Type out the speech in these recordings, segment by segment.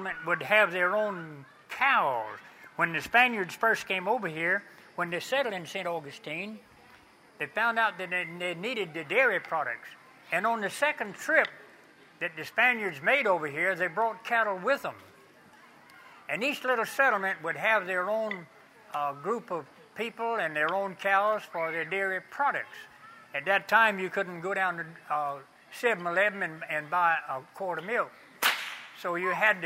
settlement would have their own cows. When the Spaniards first came over here, when they settled in St. Augustine, they found out that they needed the dairy products. And on the second trip that the Spaniards made over here, they brought cattle with them. And each little settlement would have their own group of people and their own cows for their dairy products. At that time, you couldn't go down to 7-Eleven and buy a quart of milk. So you had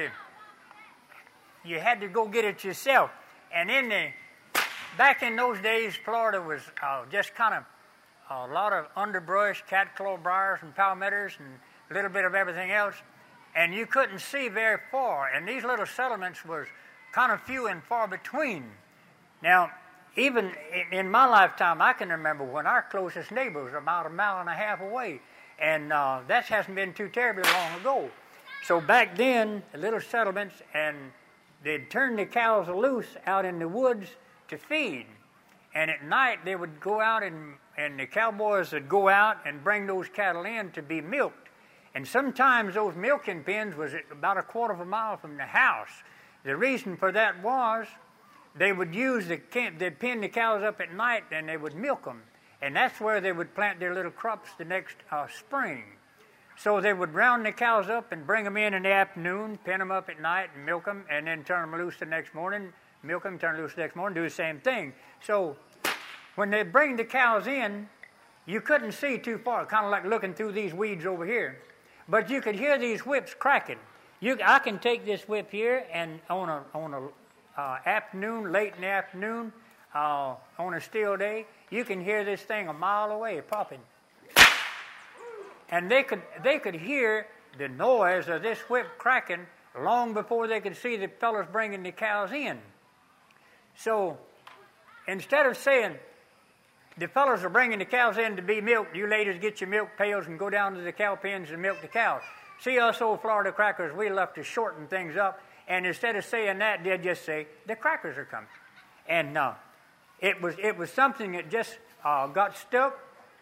to go get it yourself. And back in those days, Florida was just kind of a lot of underbrush, catclaw briars and palmettos and a little bit of everything else. And you couldn't see very far. And these little settlements was kind of few and far between. Now, even in my lifetime, I can remember when our closest neighbor was about 1.5 miles away. And that hasn't been too terribly long ago. So back then, the little settlements, and they'd turn the cows loose out in the woods to feed. And at night, they would go out, and the cowboys would go out and bring those cattle in to be milked. And sometimes those milking pens was about 1/4 mile from the house. The reason for that was they would they'd pin the cows up at night and they would milk them. And that's where they would plant their little crops the next spring. So they would round the cows up and bring them in the afternoon, pin them up at night and milk them, and then turn them loose the next morning, milk them, turn them loose the next morning, do the same thing. So when they bring the cows in, you couldn't see too far, kind of like looking through these weeds over here. But you could hear these whips cracking. I can take this whip here, and on a afternoon, late in the afternoon, on a still day, you can hear this thing 1 mile away popping. And they could hear the noise of this whip cracking long before they could see the fellows bringing the cows in. So instead of saying, the fellows are bringing the cows in to be milked, you ladies get your milk pails and go down to the cow pens and milk the cows. See, us old Florida crackers, we love to shorten things up, and instead of saying that, they'd just say, the crackers are coming. And it was something that just got stuck.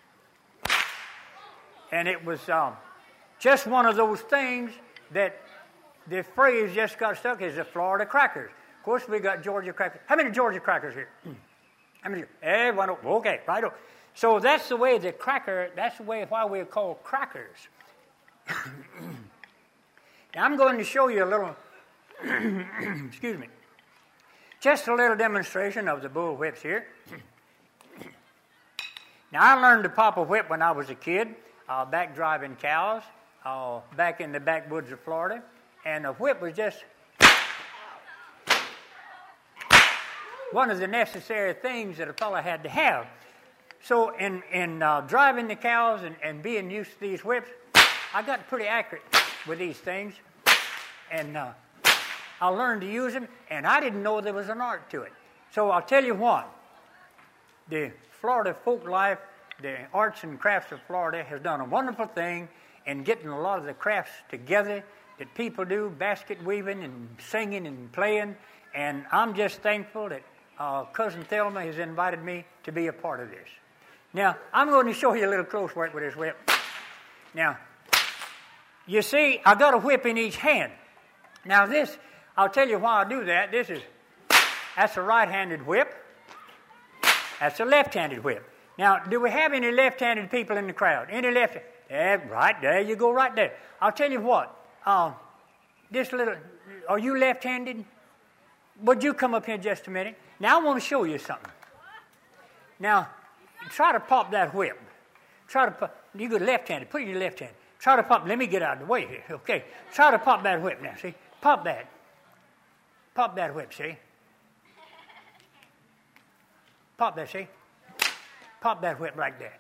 And it was just one of those things that the phrase just got stuck is the Florida crackers. Of course, we got Georgia crackers. How many Georgia crackers here? How many? Everyone. Okay, right. So that's the way that's the way why we're called crackers. Now I'm going to show you a little, excuse me, just a little demonstration of the bull whips here. Now I learned to pop a whip when I was a kid. Back driving cows, back in the backwoods of Florida. And a whip was just one of the necessary things that a fellow had to have. So in driving the cows and being used to these whips, I got pretty accurate with these things. And I learned to use them, and I didn't know there was an art to it. So I'll tell you what, the Florida folk life, the arts and crafts of Florida has done a wonderful thing in getting a lot of the crafts together that people do, basket weaving and singing and playing. And I'm just thankful that Cousin Thelma has invited me to be a part of this. Now, I'm going to show you a little close work with this whip. Now, you see, I got a whip in each hand. Now this, I'll tell you why I do that. That's a right-handed whip. That's a left-handed whip. Now, do we have any left-handed people in the crowd? Any left? Right there, you go right there. I'll tell you what. Are you left-handed? Would you come up here just a minute? Now, I want to show you something. Now, try to pop that whip. You go left-handed. Put it in your left hand. Try to pop. Let me get out of the way here. Okay. Try to pop that whip now. See? Pop that. Pop that whip. See? Pop that. See? Pop that whip like that.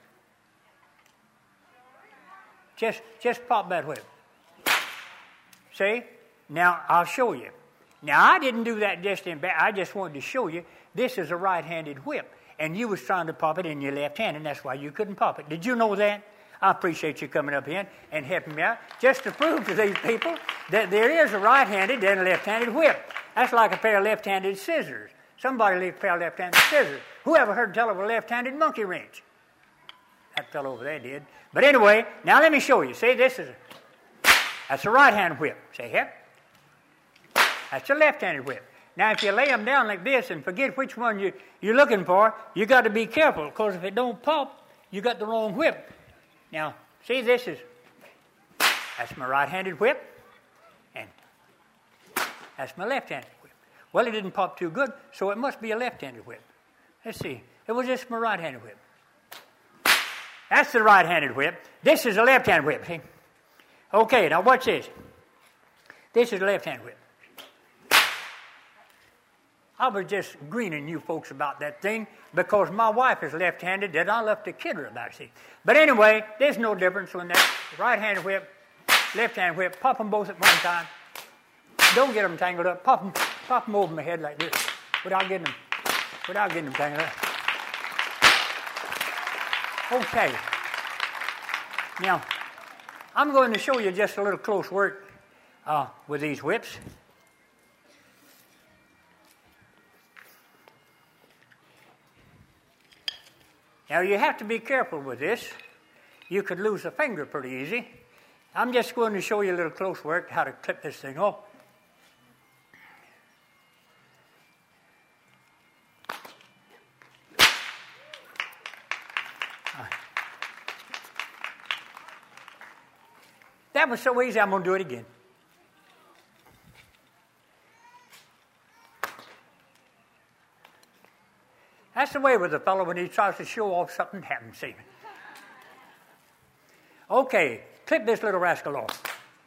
Just pop that whip. See? Now, I'll show you. Now, I didn't do that just in back. I just wanted to show you this is a right-handed whip. And you was trying to pop it in your left hand, and that's why you couldn't pop it. Did you know that? I appreciate you coming up here and helping me out just to prove to these people that there is a right-handed and a left-handed whip. That's like a pair of left-handed scissors. Somebody leave a pair of left-handed scissors. Whoever heard tell of a left-handed monkey wrench? That fellow over there did. But anyway, now let me show you. See, that's a right-hand whip. See here? That's a left-handed whip. Now, if you lay them down like this and forget which one you're looking for, you got to be careful, because if it don't pop, you got the wrong whip. Now, see, that's my right-handed whip, and that's my left-handed whip. Well, it didn't pop too good, so it must be a left-handed whip. Let's see. It was just my right-handed whip. That's the right-handed whip. This is a left-handed whip, see? Okay, now watch this. This is a left-handed whip. I was just greening you folks about that thing because my wife is left-handed, and I love to kid her about it, see? But anyway, there's no difference when that right-handed whip, left-handed whip, pop them both at one time. Don't get them tangled up. Pop them over my head like this without getting them tangled up. Okay. Now, I'm going to show you just a little close work with these whips. Now, you have to be careful with this. You could lose a finger pretty easy. I'm just going to show you a little close work how to clip this thing off. That was so easy, I'm going to do it again. That's the way with a fellow when he tries to show off something happens, see. Okay, clip this little rascal off.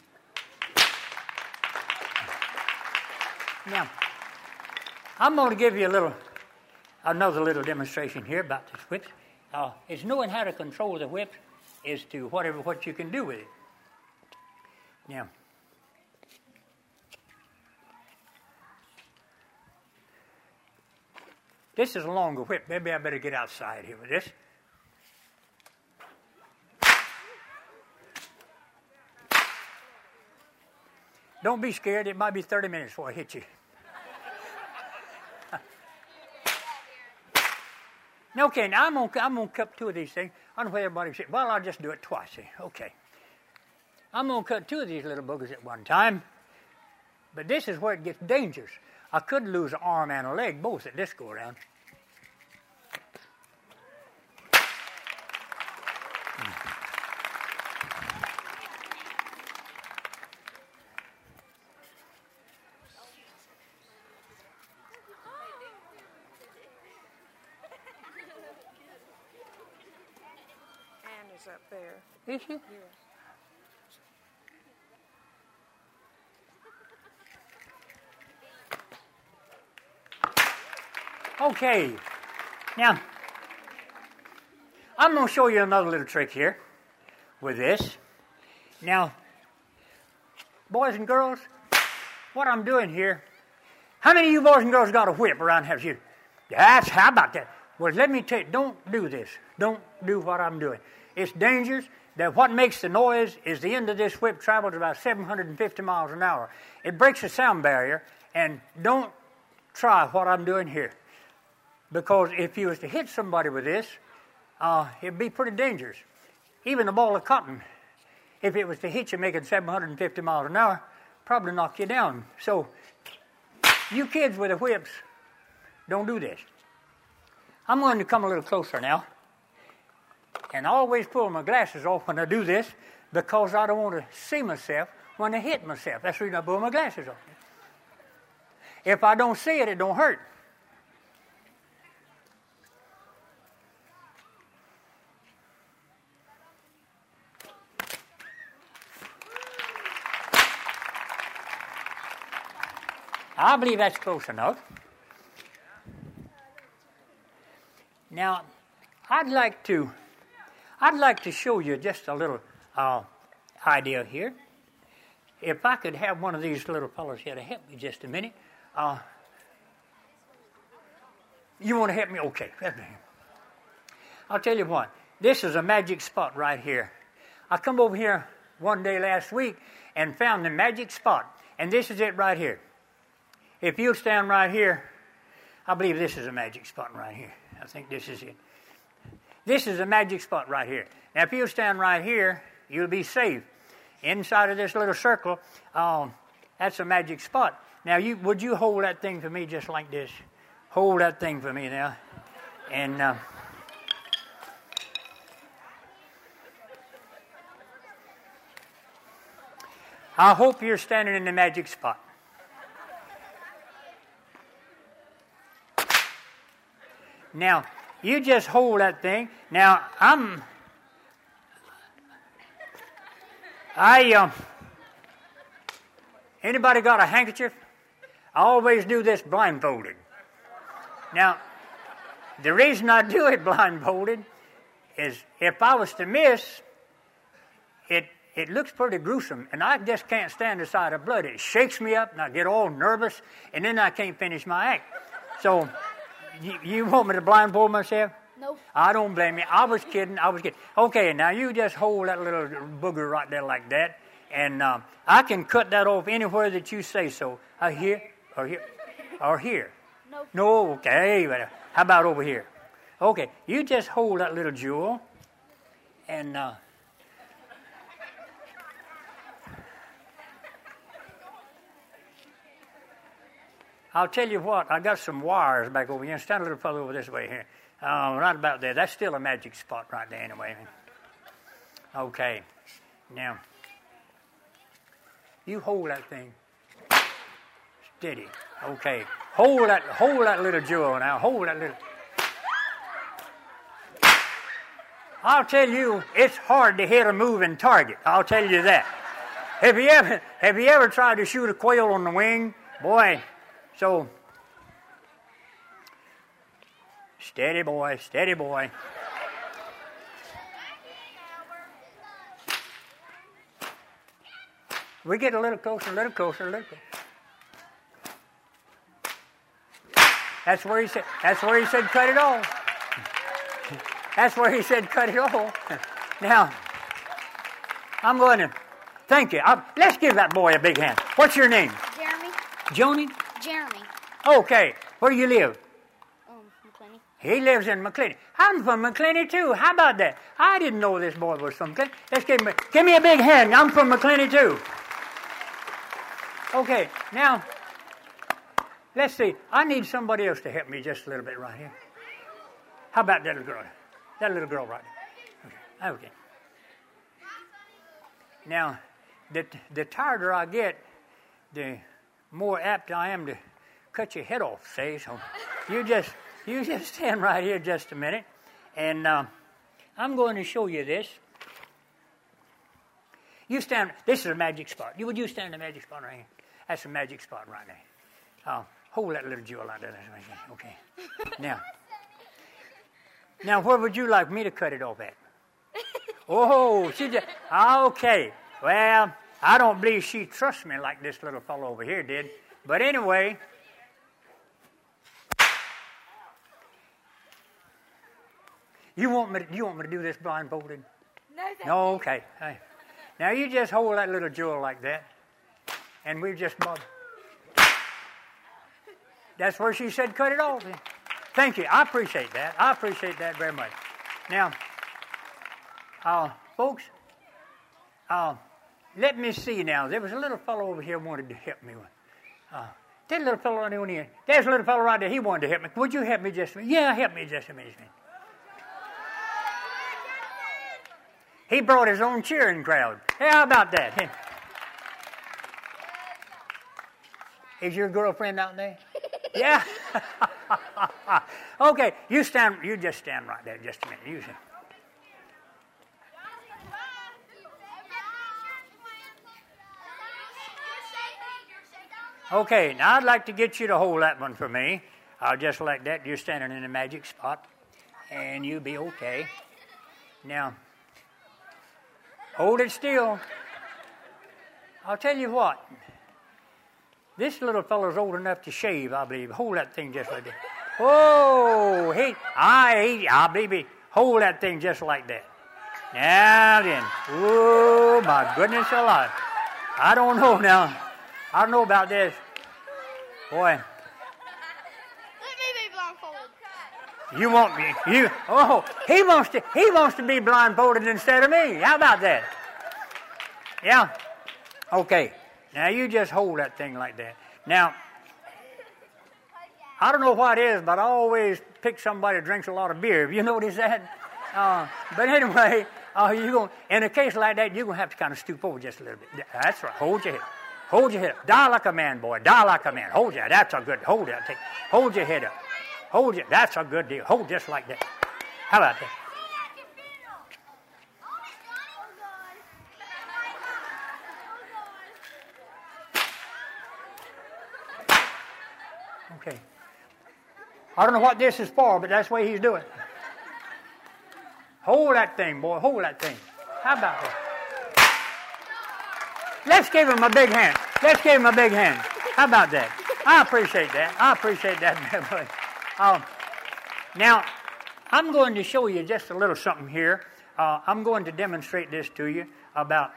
Now, I'm going to give you another little demonstration here about this whip. It's knowing how to control the whip as to what you can do with it. Now, this is a longer whip. Maybe I better get outside here with this. Don't be scared. It might be 30 minutes before I hit you. Okay, now I'm gonna cut two of these things. I don't know where everybody said, well, I'll just do it twice. See? Okay. I'm going to cut two of these little boogers at one time. But this is where it gets dangerous. I could lose an arm and a leg both at this go-around. Ann is up there. Is she? Yeah. Okay, now, I'm going to show you another little trick here with this. Now, boys and girls, what I'm doing here, how many of you boys and girls got a whip around here? How about that? Well, let me tell you, don't do this. Don't do what I'm doing. It's dangerous. That what makes the noise is the end of this whip travels about 750 miles an hour. It breaks the sound barrier, and don't try what I'm doing here. Because if you was to hit somebody with this, it'd be pretty dangerous. Even a ball of cotton, if it was to hit you making 750 miles an hour, probably knock you down. So, you kids with the whips, don't do this. I'm going to come a little closer now. And I always pull my glasses off when I do this because I don't want to see myself when I hit myself. That's the reason I pull my glasses off. If I don't see it, it don't hurt. I believe that's close enough. Now, I'd like to show you just a little idea here. If I could have one of these little fellows here to help me just a minute. You want to help me? Okay. I'll tell you what. This is a magic spot right here. I come over here one day last week and found the magic spot. And this is it right here. If you'll stand right here, I believe this is a magic spot right here. I think this is it. This is a magic spot right here. Now, if you'll stand right here, you'll be safe. Inside of this little circle, that's a magic spot. Now, would you hold that thing for me just like this? Hold that thing for me now. And I hope you're standing in the magic spot. Now, you just hold that thing. Now, anybody got a handkerchief? I always do this blindfolded. Now, the reason I do it blindfolded is if I was to miss, it looks pretty gruesome, and I just can't stand the sight of blood. It shakes me up, and I get all nervous, and then I can't finish my act. So, you want me to blindfold myself? Nope. I don't blame you. I was kidding. Okay, now you just hold that little booger right there like that, and I can cut that off anywhere that you say so. Here, or here, or here. Nope. No, okay. But how about over here? Okay, you just hold that little jewel, and I'll tell you what, I got some wires back over here. Stand a little further over this way here. Right about there. That's still a magic spot right there anyway. Okay. Now, you hold that thing steady. Okay. Hold that little jewel now. Hold that little. I'll tell you, it's hard to hit a moving target. I'll tell you that. Have you ever tried to shoot a quail on the wing? Boy. So, steady boy, steady boy. We get a little closer, a little closer, a little closer. That's where he said cut it off. That's where he said cut it off. Now, I'm going to thank you. Let's give that boy a big hand. What's your name? Jeremy. Joni? Jeremy. Okay. Where do you live? McClenny. He lives in McClenny. I'm from McClenny too. How about that? I didn't know this boy was from McClenny. Let's give me a big hand. I'm from McClenny too. Okay, now, let's see. I need somebody else to help me just a little bit right here. How about that little girl? That little girl right there. Okay. Now, the tireder I get, the more apt I am to cut your head off, say. So you just stand right here just a minute, and I'm going to show you this. You stand. This is a magic spot. Would you stand in the magic spot right here? That's a magic spot right there. Hold that little jewel out there. Okay. Now, where would you like me to cut it off at? Oh, she just. Okay. Well, I don't believe she trusts me like this little fellow over here did. But anyway, you want me to do this blindfolded? No, thank No, okay. Now you just hold that little jewel like that, and we've just bobbed. That's where she said cut it off. Thank you. I appreciate that. I appreciate that very much. Now, folks, let me see now. There was a little fellow over here who wanted to help me. That little fellow right there. There's a little fellow right there. He wanted to help me. Would you help me just a minute? Yeah, help me just a minute. He brought his own cheering crowd. Hey, how about that? Is your girlfriend out there? Yeah. Okay, you just stand right there just a minute. You stand. Okay, now I'd like to get you to hold that one for me. Just like that. You're standing in a magic spot, and you'll be okay. Now, hold it still. I'll tell you what. This little fellow's old enough to shave, I believe. Hold that thing just like that. Oh, I believe hold that thing just like that. Now then. Oh, my goodness alive. I don't know now. I don't know about this. Boy. Let me be blindfolded. You want me? He wants to be blindfolded instead of me. How about that? Yeah. Okay. Now you just hold that thing like that. Now, I don't know what it is, but I always pick somebody that drinks a lot of beer. Have you noticed that? But anyway, in a case like that, you're going to have to kind of stoop over just a little bit. That's right. Hold your head. Hold your head up. Die like a man, boy. Die like a man. Hold your head. That's a good. Hold it. Hold your head up. Hold it. That's a good deal. Hold just like that. How about that? Okay. I don't know what this is for, but that's the way he's doing. Hold that thing, boy. Hold that thing. How about that? Let's give him a big hand. Let's give him a big hand. How about that? I appreciate that. I appreciate that. Now, I'm going to show you just a little something here. I'm going to demonstrate this to you about...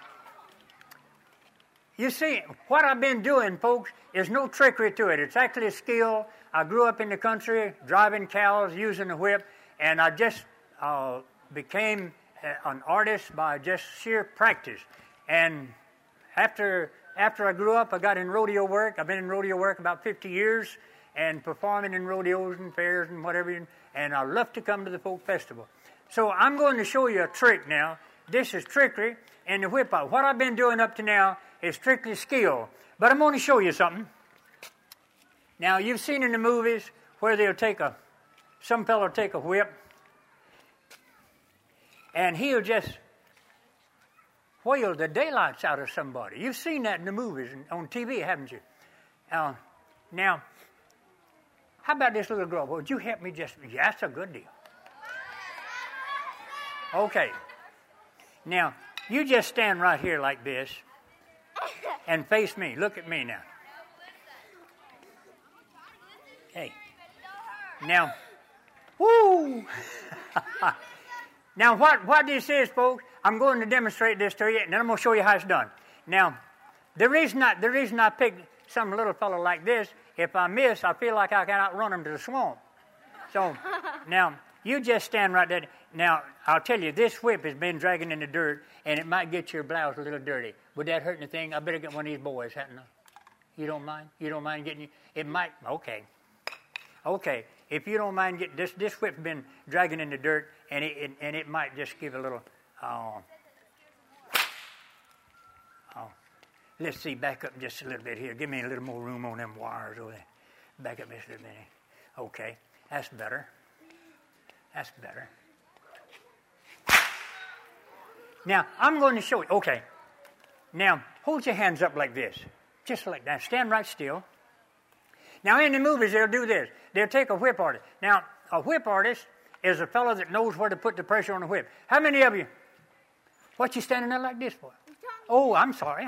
You see, what I've been doing, folks, is no trickery to it. It's actually a skill. I grew up in the country, driving cows, using a whip, and I just became an artist by just sheer practice. And after I grew up, I got in rodeo work. I've been in rodeo work about 50 years and performing in rodeos and fairs and whatever, and I love to come to the folk festival. So I'm going to show you a trick now. This is trickery and the whip out. What I've been doing up to now is strictly skill. But I'm going to show you something. Now, you've seen in the movies where some fellow will take a whip, and he'll just whale the daylights out of somebody. You've seen that in the movies and on TV, haven't you? Now, how about this little girl? Would you help me just... Yeah, that's a good deal. Okay. Now, you just stand right here like this and face me. Look at me now. Hey. Now, woo! Now, what this is, folks, I'm going to demonstrate this to you, and then I'm going to show you how it's done. Now, the reason I picked some little fellow like this, if I miss, I feel like I can outrun him to the swamp. So, now, you just stand right there. Now, I'll tell you, this whip has been dragging in the dirt, and it might get your blouse a little dirty. Would that hurt anything? I better get one of these boys, hadn't I? You don't mind? You don't mind getting... It might... Okay. If you don't mind getting... This whip's been dragging in the dirt, and it might just give a little... Let's see, back up just a little bit here. Give me a little more room on them wires over there. Back up just a little bit. Okay, that's better. That's better. Now, I'm going to show you. Okay. Now, hold your hands up like this. Just like that. Stand right still. Now, in the movies, they'll do this. They'll take a whip artist. Now, a whip artist is a fellow that knows where to put the pressure on the whip. How many of you? What you standing there like this for? Oh, I'm sorry.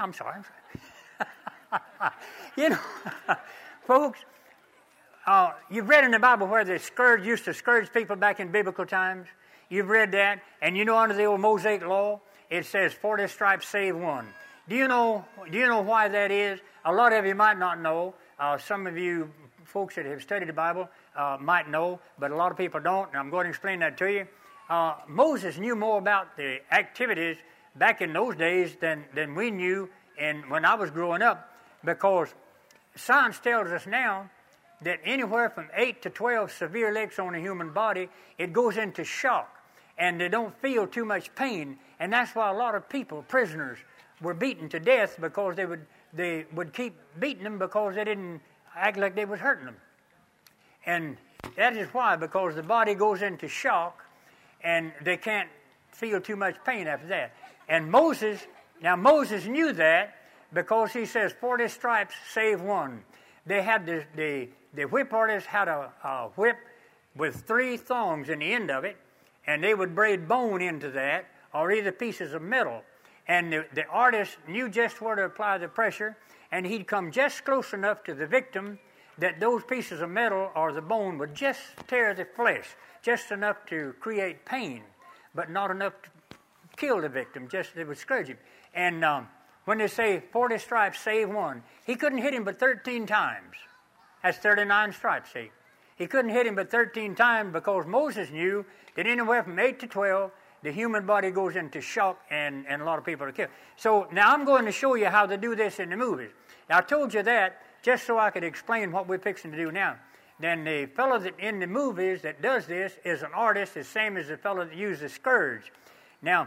You know, folks, you've read in the Bible where the scourge used to scourge people back in biblical times. You've read that, and you know under the old Mosaic law, it says 40 stripes save one. Do you know why that is? A lot of you might not know. Some of you folks that have studied the Bible might know, but a lot of people don't, and I'm going to explain that to you. Moses knew more about the activities back in those days than we knew when I was growing up, because science tells us now that anywhere from 8 to 12 severe licks on a human body, it goes into shock, and they don't feel too much pain, and that's why a lot of people, prisoners, were beaten to death, because they would keep beating them because they didn't act like they was hurting them. And that is why, because the body goes into shock, and they can't feel too much pain after that. And Moses knew that, because he says 40 stripes save one. They had the whip artist had a whip with 3 thongs in the end of it, and they would braid bone into that, or either pieces of metal. And the artist knew just where to apply the pressure, and he'd come just close enough to the victim that those pieces of metal or the bone would just tear the flesh, just enough to create pain, but not enough to kill the victim, just they would scourge him. And when they say 40 stripes save one, he couldn't hit him but 13 times. That's 39 stripes, see. He couldn't hit him but 13 times, because Moses knew that anywhere from 8 to 12, the human body goes into shock, and a lot of people are killed. So now I'm going to show you how to do this in the movies. Now, I told you that just so I could explain what we're fixing to do now. Then the fellow that in the movies that does this is an artist, the same as the fellow that used the scourge. Now,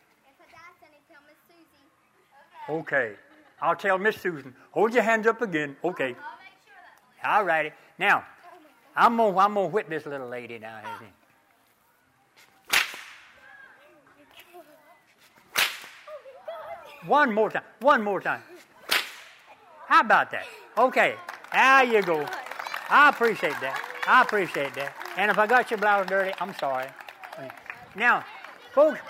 okay, I'll tell Miss Susan. Hold your hands up again. Okay. All righty. Now, I'm gonna whip this little lady now. One more time. One more time. How about that? Okay. There you go. I appreciate that. I appreciate that. And if I got your blouse dirty, I'm sorry. Now, folks,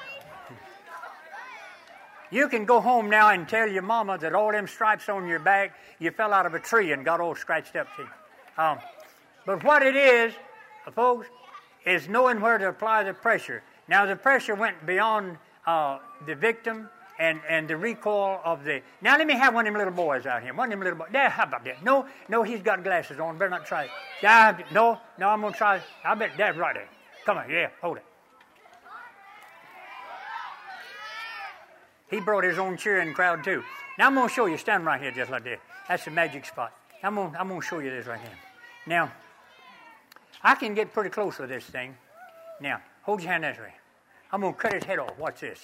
you can go home now and tell your mama that all them stripes on your back, you fell out of a tree and got all scratched up. See? But what it is, folks, is knowing where to apply the pressure. Now, the pressure went beyond the victim and the recoil of the... Now, let me have one of them little boys out here. One of them little boys. There, how about that? No, he's got glasses on. Better not try it. No, I'm going to try it. I bet that's right there. Come on, yeah, hold it. He brought his own cheering crowd, too. Now, I'm going to show you. Stand right here just like this. That's the magic spot. I'm going to show you this right here. Now, I can get pretty close with this thing. Now, hold your hand this way. I'm going to cut his head off. Watch this.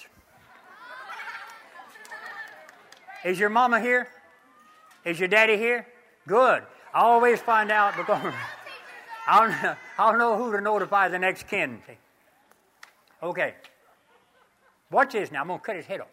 Is your mama here? Is your daddy here? Good. I always find out because I'll know who to notify the next kin. Okay. Watch this now. I'm going to cut his head off.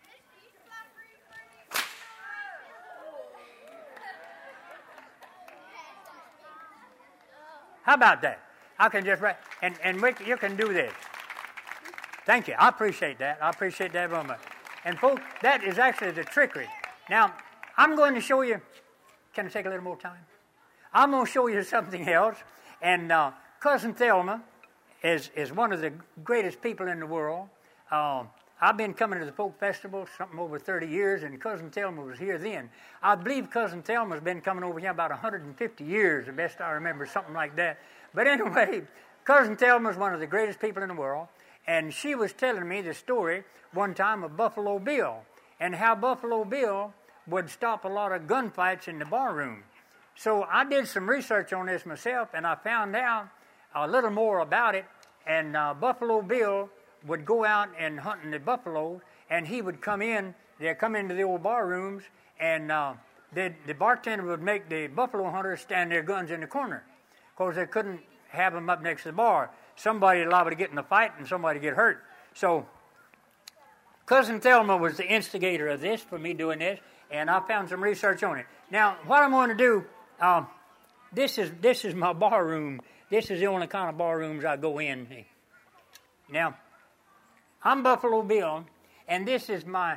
How about that? I can just write, and you can do this. Thank you. I appreciate that. I appreciate that very much. And folks, that is actually the trickery. Now, I'm going to show you, can I take a little more time? I'm going to show you something else. And Cousin Thelma is one of the greatest people in the world. I've been coming to the Folk Festival something over 30 years, and Cousin Thelma was here then. I believe Cousin Thelma's been coming over here about 150 years, the best I remember, something like that. But anyway, Cousin Thelma's one of the greatest people in the world, and she was telling me the story one time of Buffalo Bill, and how Buffalo Bill would stop a lot of gunfights in the barroom. So I did some research on this myself, and I found out a little more about it, and Buffalo Bill would go out and hunting the buffalo, and he would come in, they'd come into the old bar rooms, and the bartender would make the buffalo hunters stand their guns in the corner, because they couldn't have them up next to the bar. Somebody liable to get in a fight, and somebody get hurt. So Cousin Thelma was the instigator of this, for me doing this, and I found some research on it. Now, what I'm going to do, this is my bar room. This is the only kind of bar rooms I go in. Now, I'm Buffalo Bill, and this is my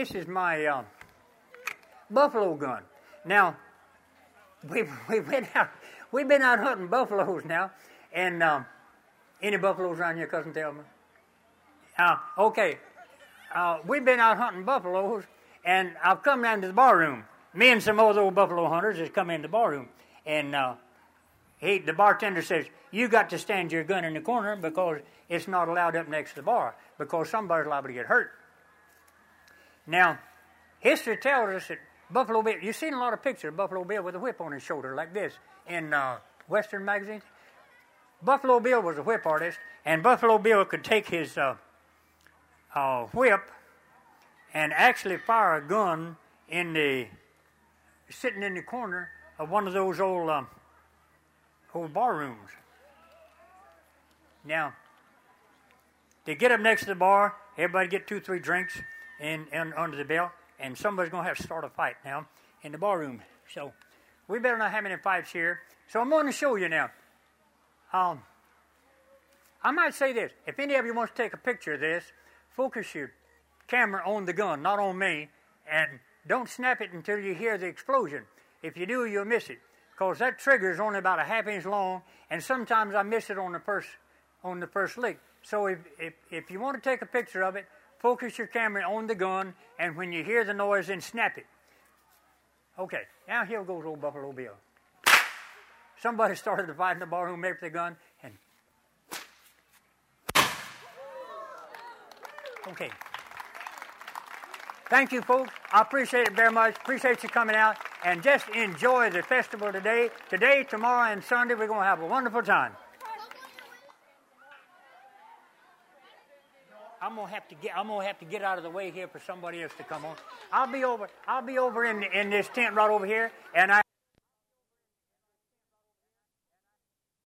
buffalo gun. Now, we've been out hunting buffaloes now, and any buffaloes around here, Cousin Thelma? Okay, we've been out hunting buffaloes, and I've come down to the bar room. Me and some other old buffalo hunters has come in the bar room, and the bartender says, you got to stand your gun in the corner because it's not allowed up next to the bar because somebody's liable to get hurt. Now, history tells us that Buffalo Bill, you've seen a lot of pictures of Buffalo Bill with a whip on his shoulder like this in Western magazines. Buffalo Bill was a whip artist, and Buffalo Bill could take his whip and actually fire a gun sitting in the corner of one of those old bar rooms. Now, they get up next to the bar, everybody get 2-3 drinks under the belt, and somebody's going to have to start a fight now in the bar room. So we better not have any fights here. So I'm going to show you now. I might say this. If any of you wants to take a picture of this, focus your camera on the gun, not on me, and don't snap it until you hear the explosion. If you do, you'll miss it, because that trigger is only about a ½ inch long, and sometimes I miss it on the first lick. So if you want to take a picture of it, focus your camera on the gun, and when you hear the noise, then snap it. Okay, now here goes old Buffalo Bill. Somebody started to fight in the barroom, maybe with the gun, and okay. Thank you, folks. I appreciate it very much. Appreciate you coming out. And just enjoy the festival today. Today, tomorrow, and Sunday, we're going to have a wonderful time. I'm gonna have to get out of the way here for somebody else to come on. I'll be over in this tent right over here, and I